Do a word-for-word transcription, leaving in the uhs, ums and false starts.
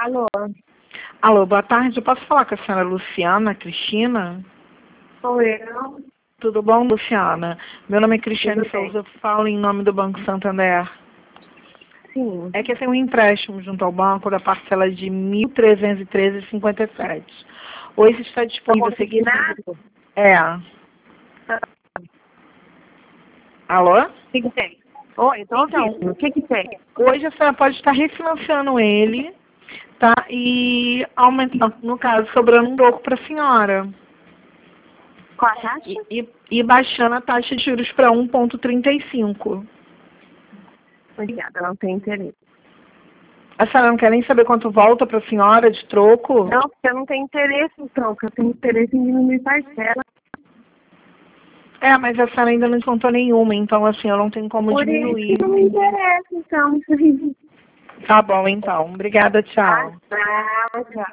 Alô? Alô, boa tarde. Eu posso falar com a senhora Luciana Cristina? Sou eu. Tudo bom, Luciana? Meu nome é Cristiane Tudo bem. Souza, eu falo em nome do Banco Santander. Sim. É que eu tenho um empréstimo junto ao banco da parcela de mil trezentos e treze vírgula cinquenta e sete. Hoje está disponível... Tá consignado? É. Tá. Alô? O que, que tem? Oi, tô Então, ouvindo. O que, que tem? hoje a senhora pode estar refinanciando ele, tá? E aumentando, no caso, sobrando um pouco para a senhora. Qual a taxa? E, e, e baixando a taxa de juros para um vírgula trinta e cinco. Obrigada, não tenho interesse. A senhora não quer nem saber quanto volta para a senhora de troco? Não, porque eu não tenho interesse em troca, eu tenho interesse em diminuir parcela. É, mas a senhora ainda não descontou nenhuma, então assim, eu não tenho como Por diminuir. isso que não me interessa, então. Tá bom, então. Obrigada, tchau. Ah, tá, tchau.